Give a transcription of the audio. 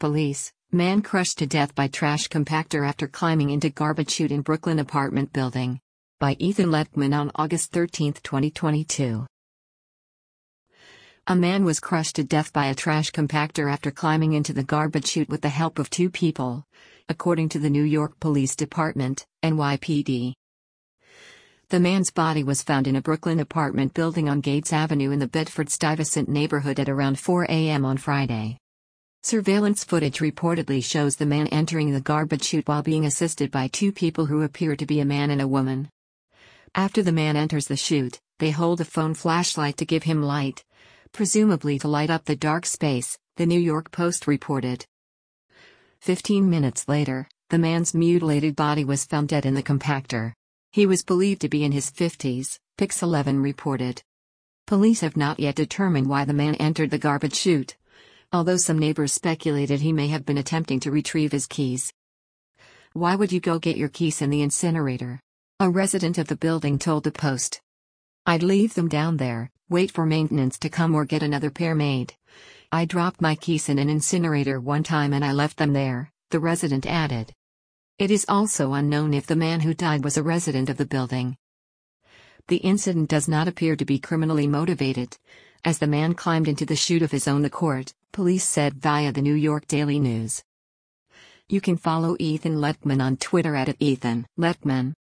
police. Man crushed to death by trash compactor after climbing into garbage chute in Brooklyn apartment building. By Ethan Letman on August 13, 2022. A man was crushed to death by a trash compactor after climbing into the garbage chute with the help of two people, according to the New York Police Department, NYPD. The man's body was found in a Brooklyn apartment building on Gates Avenue in the Bedford-Stuyvesant neighborhood at around 4 a.m. on Friday. Surveillance footage reportedly shows the man entering the garbage chute while being assisted by two people who appear to be a man and a woman. After the man enters the chute, they hold a phone flashlight to give him light, presumably to light up the dark space, the New York Post reported. 15 minutes later, the man's mutilated body was found dead in the compactor. He was believed to be in his 50s, Pix11 reported. Police have not yet determined why the man entered the garbage chute, although some neighbors speculated he may have been attempting to retrieve his keys. "Why would you go get your keys in the incinerator?" a resident of the building told the Post. "I'd leave them down there, wait for maintenance to come or get another pair made. I dropped my keys in an incinerator one time and I left them there," the resident added. It is also unknown if the man who died was a resident of the building. The incident does not appear to be criminally motivated, as the man climbed into the chute of his own accord, police said via the New York Daily News. You can follow Ethan Letman on Twitter at @EthanLetman.